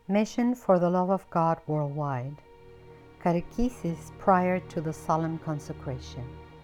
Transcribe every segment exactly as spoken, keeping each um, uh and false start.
Mission for the Love of God Worldwide. Catechesis prior to the solemn consecration.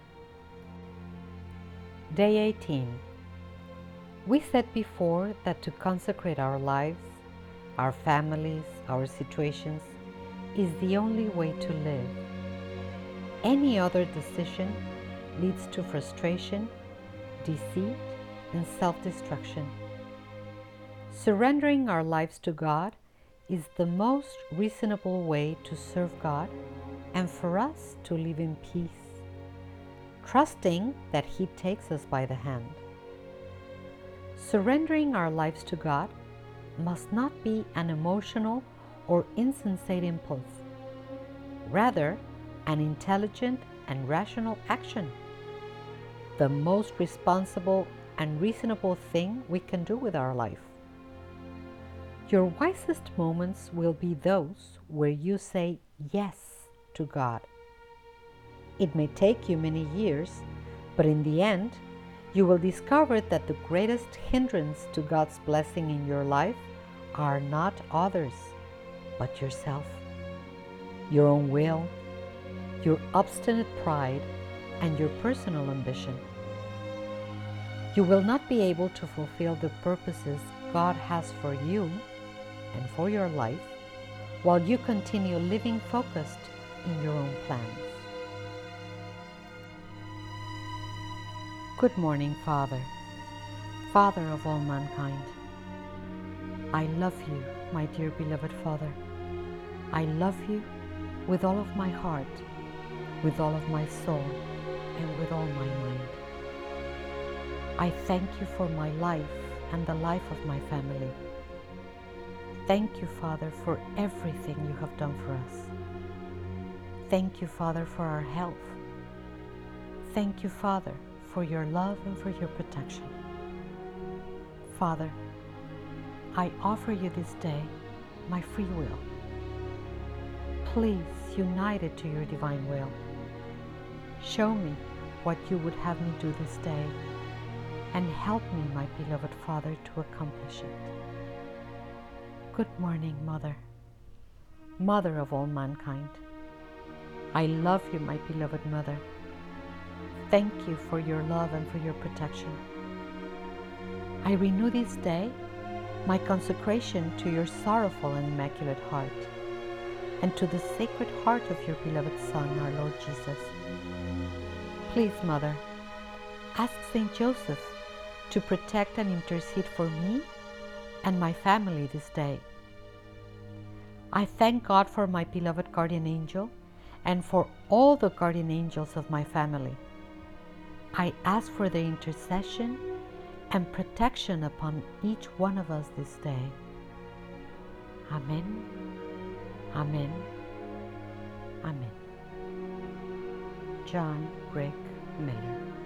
Day eighteen. We said before that to consecrate our lives, our families, our situations, is the only way to live. Any other decision leads to frustration, deceit, and self-destruction. Surrendering our lives to God is the most reasonable way to serve God and for us to live in peace, trusting that He takes us by the hand. Surrendering our lives to God must not be an emotional or insensate impulse, rather an intelligent and rational action, the most responsible and reasonable thing we can do with our life. Your wisest moments will be those where you say yes to God. It may take you many years, but in the end, you will discover that the greatest hindrance to God's blessing in your life are not others, but yourself, your own will, your obstinate pride, and your personal ambition. You will not be able to fulfill the purposes God has for you and for your life while you continue living focused in your own plans. Good morning, Father, Father of all mankind. I love you, my dear beloved Father. I love you with all of my heart, with all of my soul, and with all my mind. I thank you for my life and the life of my family. Thank you, Father, for everything you have done for us. Thank you, Father, for our health. Thank you, Father, for your love and for your protection. Father, I offer you this day my free will. Please unite it to your divine will. Show me what you would have me do this day, and help me, my beloved Father, to accomplish it. Good morning, Mother, Mother of all mankind. I love you, my beloved Mother. Thank you for your love and for your protection. I renew this day my consecration to your sorrowful and immaculate heart, and to the sacred heart of your beloved Son, our Lord Jesus. Please, Mother, ask Saint Joseph to protect and intercede for me and my family this day. I thank God for my beloved guardian angel and for all the guardian angels of my family. I ask for their intercession and protection upon each one of us this day. Amen, Amen, Amen. John Rick Miller.